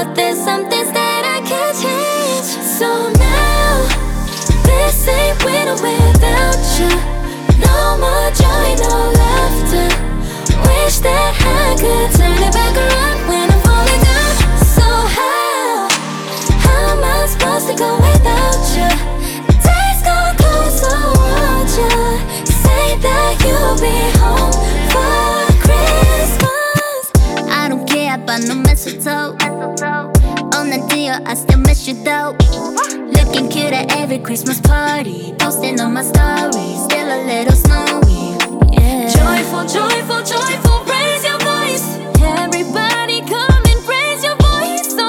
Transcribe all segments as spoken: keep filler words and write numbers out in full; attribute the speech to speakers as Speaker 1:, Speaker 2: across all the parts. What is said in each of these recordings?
Speaker 1: but there's some things that I can't change. So now, this ain't winter without you. No more joy, no laughter. Wish that I could turn it back around when I'm falling down. So how, how am I supposed to go without you? Days go cold, so won't you say that you'll be home for Christmas?
Speaker 2: I don't care about no mistletoe. On the deal, I still miss you though. Looking cute at every Christmas party, posting on my stories, still a little snowy. Yeah.
Speaker 1: Joyful, joyful, joyful, raise your voice. Everybody come and raise your voice. So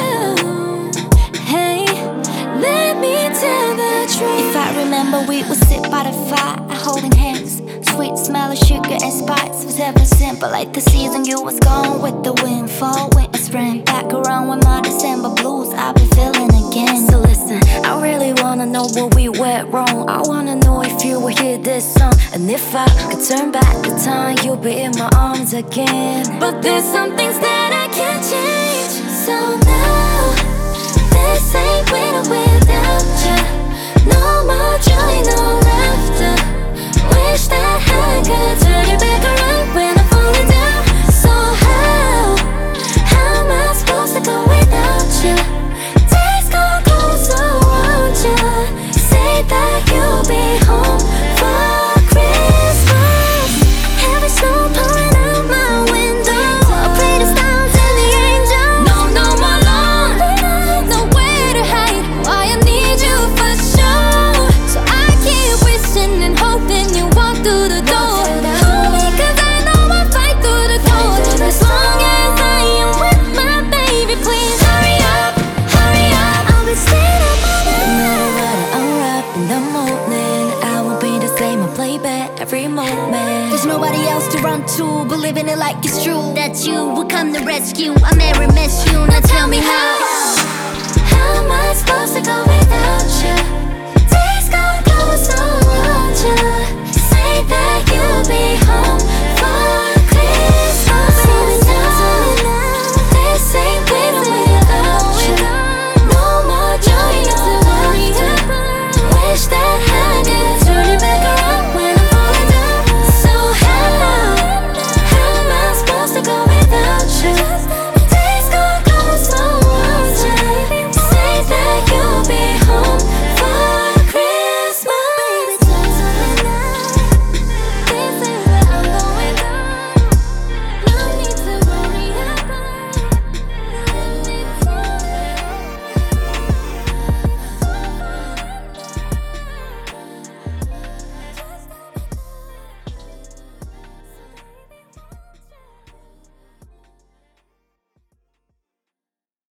Speaker 1: now, hey, let me tell the truth.
Speaker 3: If I remember, we would sit by the fire, holding hands. Sweet smell of sugar and spice was ever simple. Like the season you was gone with the wind, fall, winter, spring. Back around with my December blues, I've been feeling again. So listen, I really wanna know what we went wrong. I wanna know if you will hear this song, and if I could turn back the time, you'll be in my arms again.
Speaker 1: But there's some things that I can't change. So now, this ain't winter without you. No more joy, no laughter. Wish that I could turn it back around when I'm falling down. So how, how am I supposed to go without you? Days go cold, so won't you say that you'll be home for Christmas? Heavy snow pouring out my window. I pray the stars and the angels. No, no more lonely, nowhere to hide. Why I need you for sure. So I keep wishing and hoping you walk through the door. Hold me, 'cause I know I'll fight through the cold. As long as I am with my baby, please hurry up, hurry up. I'll be staying up all
Speaker 3: No
Speaker 1: night.
Speaker 3: matter I'm up in the morning, I will be the same, I play back every moment.
Speaker 2: There's nobody else to run to, believing it like it's true that you will come to rescue. I may miss you, now tell me how.
Speaker 1: How am I supposed to go without you? Days go close, so won't you say that you'll be home